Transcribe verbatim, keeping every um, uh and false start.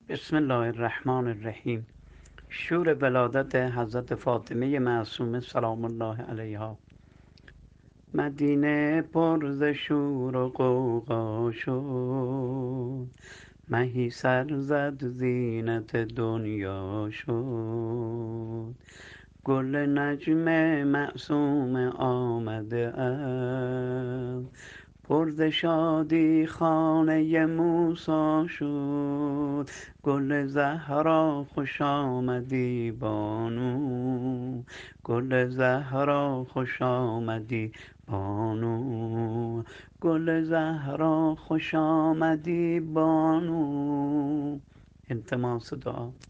بسم الله الرحمن الرحیم. شور ولادت حضرت فاطمه معصومه سلام الله علیها. مدینه پر ز شور و غوغا شد، مهی سر زد زینت دنیا شد. گل نجم معصوم آمده است، پر ز شادی خانه موسی شد. گل زهرا خوش آمدی بانو، گل زهرا خوش آمدی بانو، گل زهرا خوش آمدی بانو. التماس دعا.